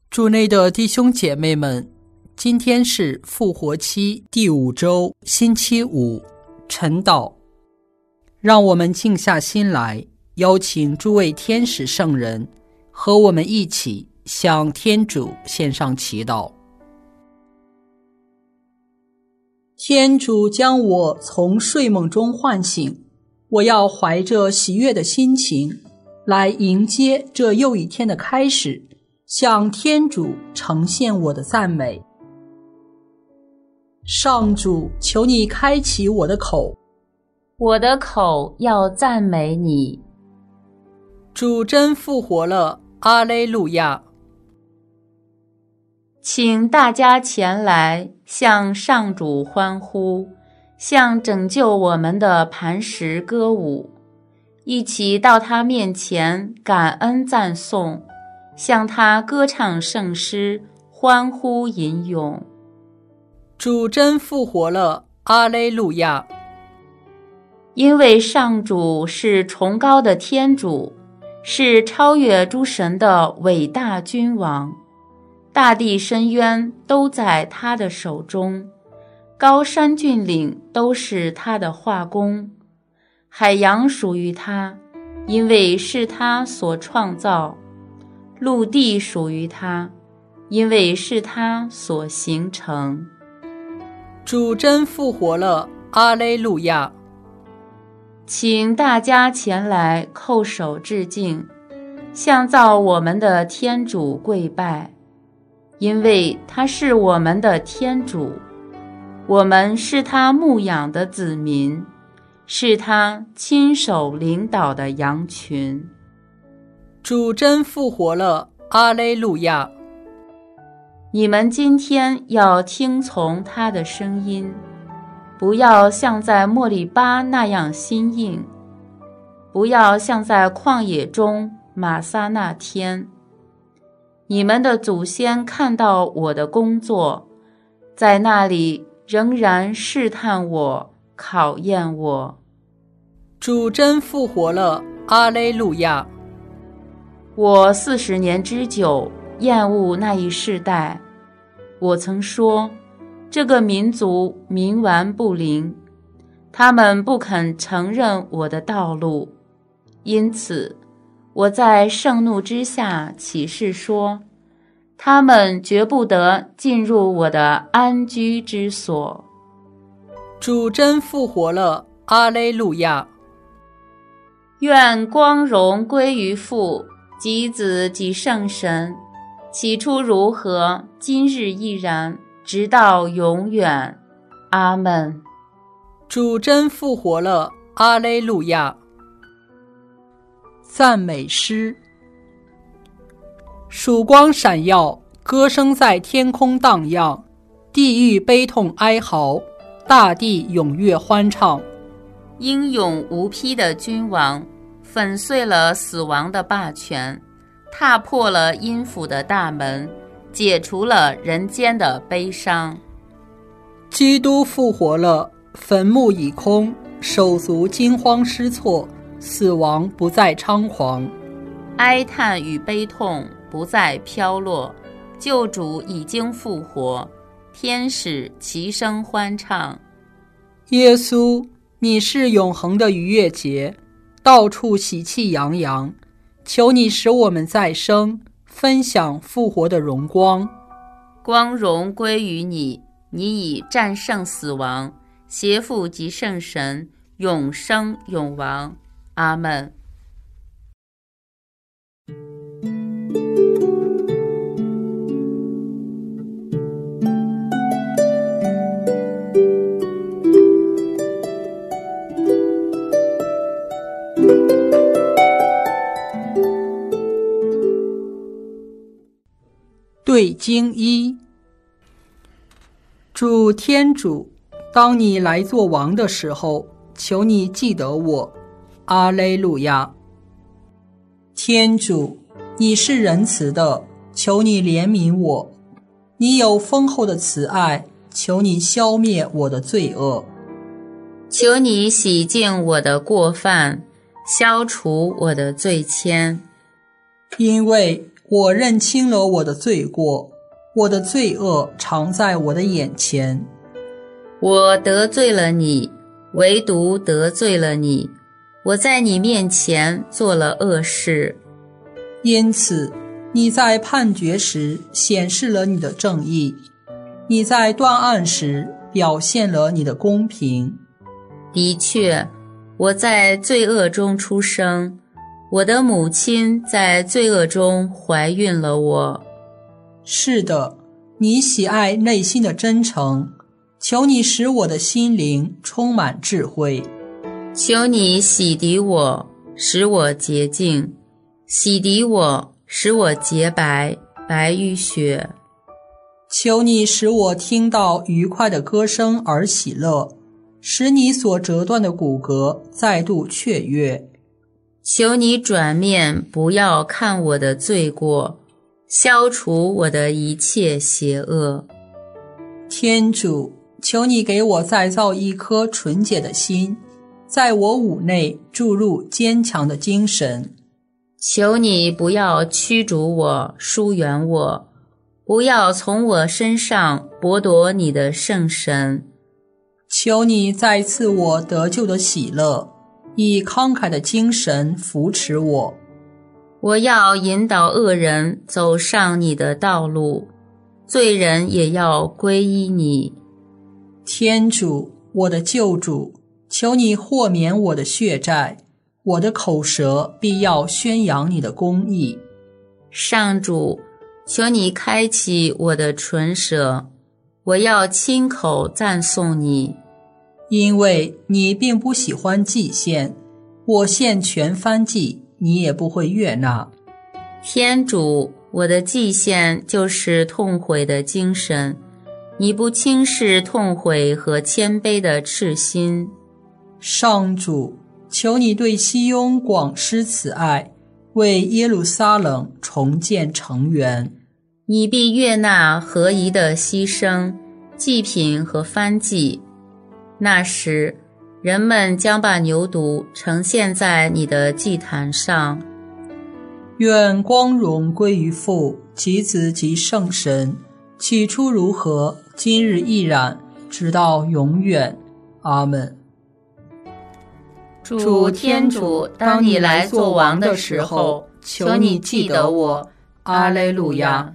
主内的弟兄姐妹们，今天是复活期第5周星期五，晨祷。让我们静下心来，邀请诸位天使圣人和我们一起向天主献上祈祷。天主将我从睡梦中唤醒，我要怀着喜悦的心情来迎接这又一天的开始，向天主呈现我的赞美。上主，求你开启我的口， 我的口要赞美你。 主真复活了，阿肋路亚！ 请大家前来向上主欢呼，向拯救我们的磐石歌舞，一起到他面前感恩赞颂，向他歌唱圣诗，欢呼吟咏。 主真复活了，阿肋路亚！ 因为上主是崇高的天主，是超越诸神的伟大君王，大地深渊都在他的手中，高山峻岭都是他的画工，海洋属于他，因为是他所创造，陆地属于他，因为是他所形成。 主真复活了，阿肋路亚！ 请大家前来叩首致敬，向造我们的天主跪拜，因为他是我们的天主，我们是他牧养的子民，是他亲手领导的羊群。 主真复活了，阿肋路亚！ 你们今天要听从他的声音，不要像在莫利巴那样心硬，不要像在旷野中玛撒那天。你们的祖先看到我的工作，在那里仍然试探我，考验我。 主真复活了，阿肋路亚！ 我40年之久厌恶那一世代，我曾说，这个民族冥顽不灵，他们不肯承认我的道路，因此我在盛怒之下起誓说，他们绝不得进入我的安居之所。 主真复活了，阿肋路亚！ 愿光荣归于父及子及圣神，起初如何，今日亦然，直到永远。阿们。 主真复活了，阿肋路亚！赞美诗。曙光闪耀，歌声在天空荡漾，地狱悲痛哀嚎，大地踊跃欢唱。 英勇无匹的君王粉碎了死亡的霸权，踏破了阴府的大门，解除了人间的悲伤。 基督复活了，坟墓已空，手足惊慌失措，死亡不再猖狂， 哀叹与悲痛不再飘落，救主已经复活，天使齐声欢唱。 耶稣，你是永恒的逾越节，到处喜气洋洋，求你使我们再生，分享复活的荣光。 光荣归于你，你已战胜死亡，携父及圣神，永生永王。阿们。 对经一。主天主，当你来做王的时候，求你记得我。阿肋路亚。天主，你是仁慈的，求你怜悯我。你有丰厚的慈爱，求你消灭我的罪恶。 求你洗净我的过犯，消除我的罪愆。 因为我认清了我的罪过，我的罪恶常在我的眼前。 我得罪了你，唯独得罪了你，我在你面前做了恶事。 因此，你在判决时显示了你的正义，你在断案时表现了你的公平。 的确，我在罪恶中出生，我的母亲在罪恶中怀孕了我。 是的，你喜爱内心的真诚，求你使我的心灵充满智慧。 求你洗涤我，使我洁净，洗涤我，使我洁白，白于雪。 求你使我听到愉快的歌声而喜乐，使你所折断的骨骼再度雀跃。 求你转面，不要看我的罪过，消除我的一切邪恶。 天主，求你给我再造一颗纯洁的心，在我五内注入坚强的精神。 求你不要驱逐我，疏远我，不要从我身上剥夺你的圣神。 求你再赐我得救的喜乐，以慷慨的精神扶持我。 我要引导恶人走上你的道路，罪人也要皈依你。 天主，我的救主，求你豁免我的血债，我的口舌必要宣扬你的公义。 上主，求你开启我的唇舌，我要亲口赞颂你。 因为你并不喜欢祭献，我献全燔祭，你也不会悦纳。 天主，我的祭献就是痛悔的精神，你不轻视痛悔和谦卑的赤心。 上主，求你对西雍广施慈爱，为耶路撒冷重建城垣。 你必悦纳合宜的牺牲、祭品和燔祭。那时，人们将把牛犊呈现在你的祭坛上。 愿光荣归于父及子及圣神，起初如何，今日亦然，直到永远。阿们。 主天主，当你来做王的时候，求你记得我。阿肋路亚。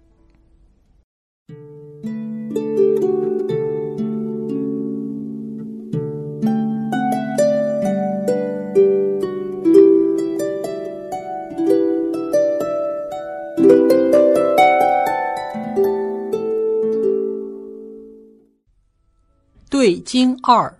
对经2。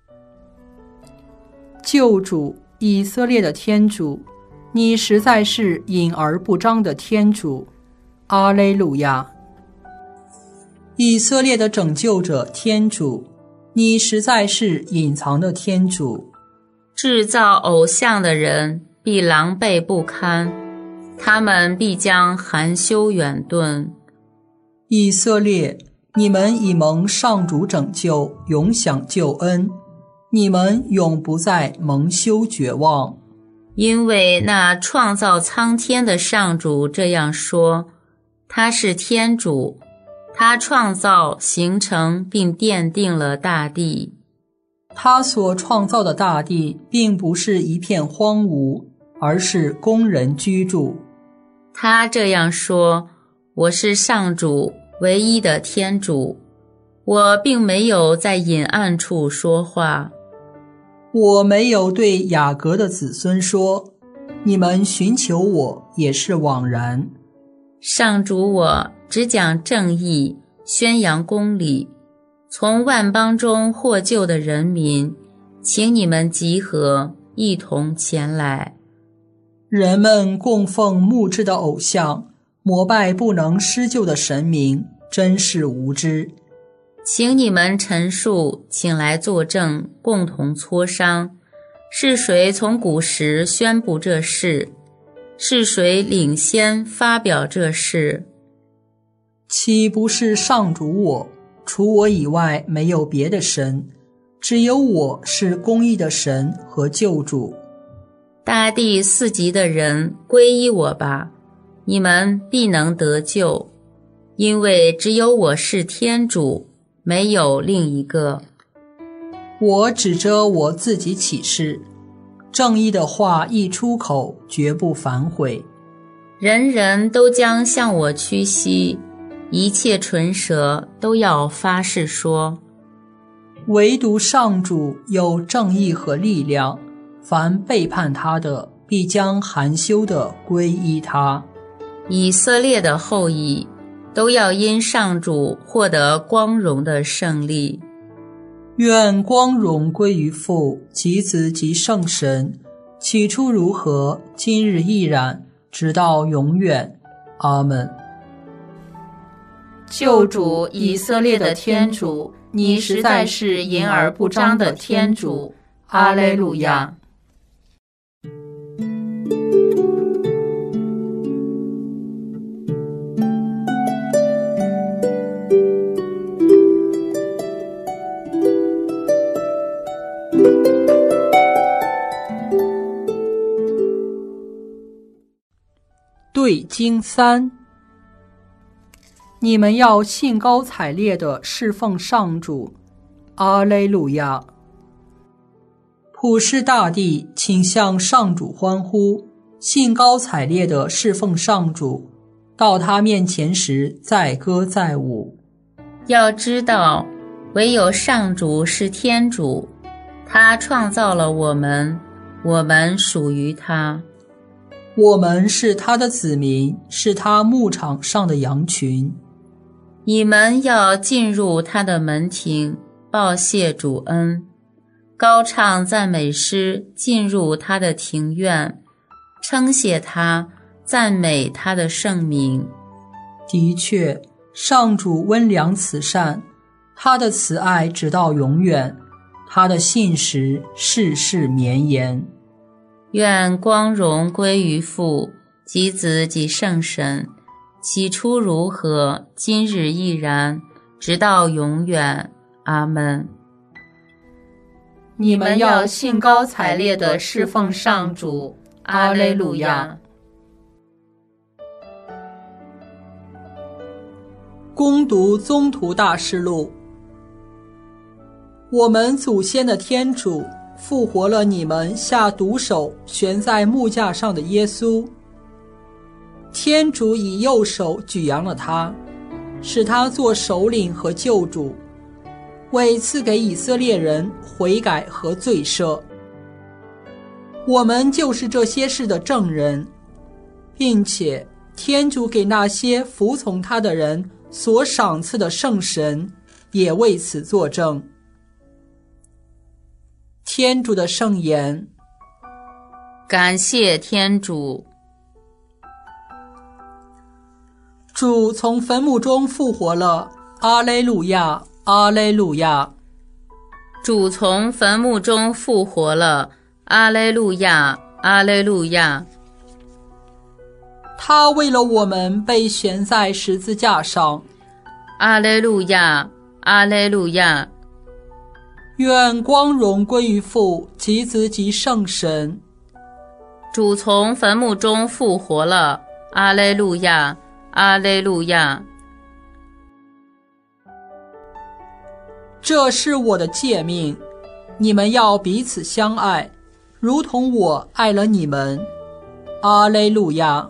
救主，以色列的天主，你实在是隐而不彰的天主。阿肋路亚。以色列的拯救者天主，你实在是隐藏的天主。 制造偶像的人必狼狈不堪，他们必将含羞远遁。 以色列，你们已蒙上主拯救，永享救恩，你们永不再蒙羞绝望。 因为那创造苍天的上主这样说，他是天主，他创造、形成并奠定了大地。 他所创造的大地并不是一片荒芜，而是供人居住。 他这样说，我是上主，唯一的天主，我并没有在隐暗处说话。 我没有对雅各的子孙说，你们寻求我也是枉然。 上主，我只讲正义，宣扬公理，从万邦中获救的人民，请你们集合，一同前来。 人们供奉木制的偶像，膜拜不能施救的神明，真是无知。 请你们陈述，请来作证，共同磋商，是谁从古时宣布这事？是谁领先发表这事？ 岂不是上主我？除我以外没有别的神，只有我是公义的神和救主。 大地四极的人，皈依我吧， 你们必能得救，因为只有我是天主，没有另一个。 我指着我自己起誓，正义的话一出口，绝不反悔。 人人都将向我屈膝，一切唇舌都要发誓说， 唯独上主有正义和力量，凡背叛他的，必将含羞地皈依他。 以色列的后裔都要因上主获得光荣的胜利。 愿光荣归于父及子及圣神，起初如何，今日亦然，直到永远。阿们。 救主以色列的天主，你实在是隐而不彰的天主。阿肋路亚。 对经3，你们要兴高采烈地侍奉上主。阿肋路亚。普世大地，请向上主欢呼，兴高采烈地侍奉上主，到他面前时载歌载舞。 要知道，唯有上主是天主，他创造了我们，我们属于他。 我们是他的子民，是他牧场上的羊群。 你们要进入他的门庭，报谢主恩，高唱赞美诗，进入他的庭院，称谢他，赞美他的圣名。 的确，上主温良慈善，他的慈爱直到永远，他的信实世世绵延。 愿光荣归于父及子及圣神，起初如何，今日亦然，直到永远。阿们。你们要兴高采烈地侍奉上主。阿肋路亚。 恭读宗徒大事录。我们祖先的天主复活了你们下毒手悬在木架上的耶稣。天主以右手举扬了他，使他做首领和救主，为赐给以色列人悔改和罪赦。我们就是这些事的证人，并且天主给那些服从他的人所赏赐的圣神也为此作证。天主的圣言。 感谢天主。 主从坟墓中复活了，阿肋路亚，阿肋路亚。 主从坟墓中复活了，阿肋路亚，阿肋路亚。 他为了我们被悬在十字架上， 阿肋路亚，阿肋路亚。 愿光荣归于父及子及圣神。 主从坟墓中复活了，阿肋路亚，阿肋路亚。 这是我的诫命，你们要彼此相爱，如同我爱了你们。阿肋路亚。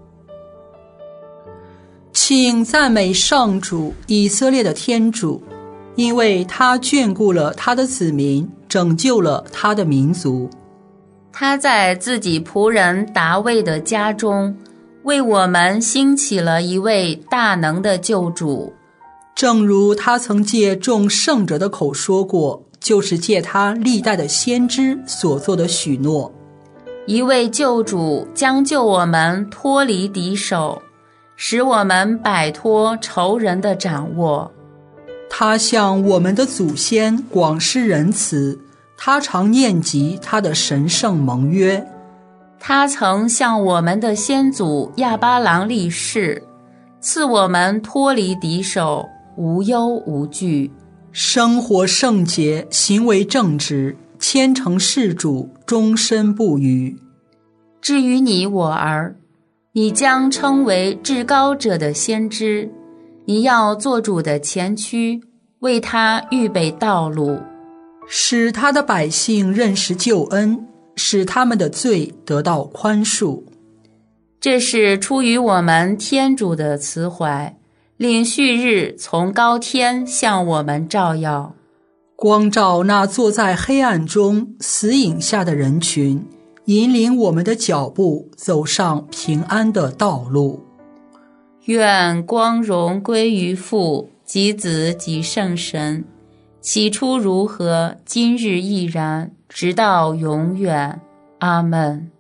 请赞美上主以色列的天主，因为他眷顾了他的子民，拯救了他的民族。 他在自己仆人达味的家中，为我们兴起了一位大能的救主。 正如他曾借众圣者的口说过，就是借他历代的先知所做的许诺。 一位救主将救我们脱离敌手，使我们摆脱仇人的掌握。 他向我们的祖先广施仁慈，他常念及他的神圣盟约。 他曾向我们的先祖亚巴郎立誓，赐我们脱离敌手，无忧无惧， 生活圣洁，行为正直，虔诚事主，终身不渝。 至于你我儿， 你将称为至高者的先知，你要做主的前驱，为他预备道路， 使他的百姓认识救恩，使他们的罪得到宽恕。 这是出于我们天主的慈怀，令旭日从高天向我们照耀， 光照那坐在黑暗中死影下的人群，引领我们的脚步走上平安的道路。 愿光荣归于父及子及圣神，起初如何，今日亦然，直到永远。阿们。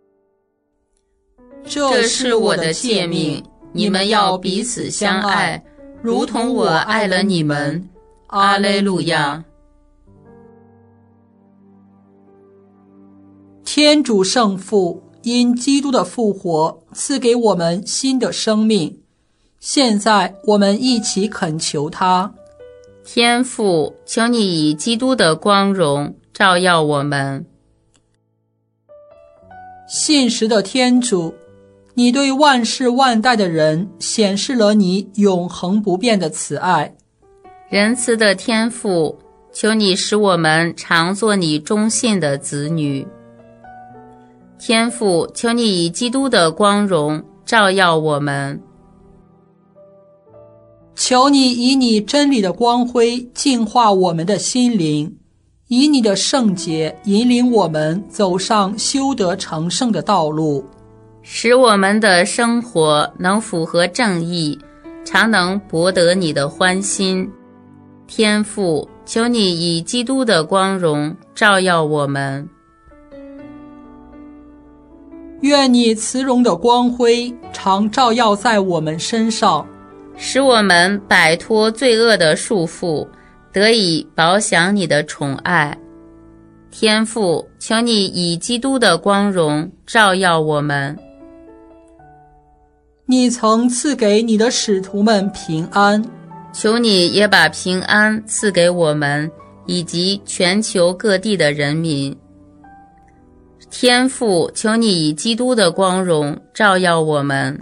这是我的诫命，你们要彼此相爱，如同我爱了你们。阿肋路亚。 天主圣父因基督的复活赐给我们新的生命，现在我们一起恳求他。 天父，求你以基督的光荣照耀我们。 信实的天主，你对万世万代的人显示了你永恒不变的慈爱。 仁慈的天父，求你使我们常做你忠信的子女。天父，求你以基督的光荣照耀我们。 求你以你真理的光辉净化我们的心灵，以你的圣洁引领我们走上修德成圣的道路， 使我们的生活能符合正义，常能博得你的欢心。天父，求你以基督的光荣照耀我们。 愿你慈容的光辉常照耀在我们身上， 使我们摆脱罪恶的束缚，得以饱享你的宠爱。天父，求你以基督的光荣照耀我们。 你曾赐给你的使徒们平安， 求你也把平安赐给我们以及全球各地的人民。天父，求你以基督的光荣照耀我们。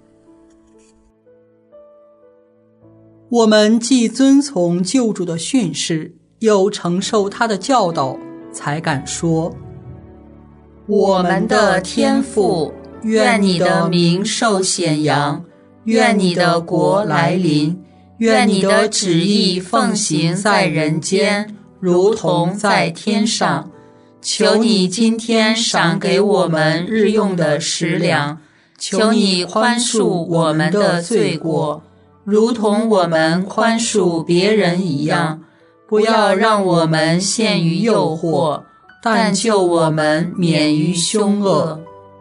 我们既遵从救主的训示，又承受他的教导，才敢说： 我们的天父，愿你的名受显扬，愿你的国来临，愿你的旨意奉行在人间，如同在天上。求你今天赏给我们日用的食粮，求你宽恕我们的罪过，如同我们宽恕别人一样，不要让我们陷于诱惑，但救我们免于凶恶。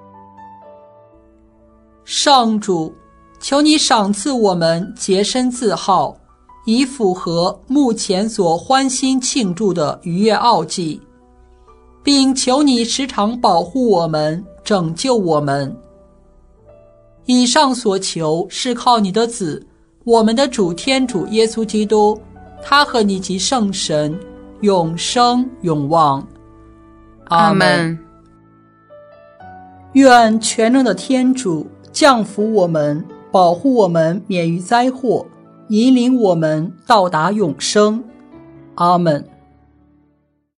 上主，求你赏赐我们洁身自好，以符合目前所欢欣庆祝的逾越奥祭，并求你时常保护我们，拯救我们。以上所求是靠你的子，我们的主天主耶稣基督，他和你及圣神永生永望。 阿们。 愿全能的天主降福我们，保护我们免于灾祸，引领我们到达永生。阿们。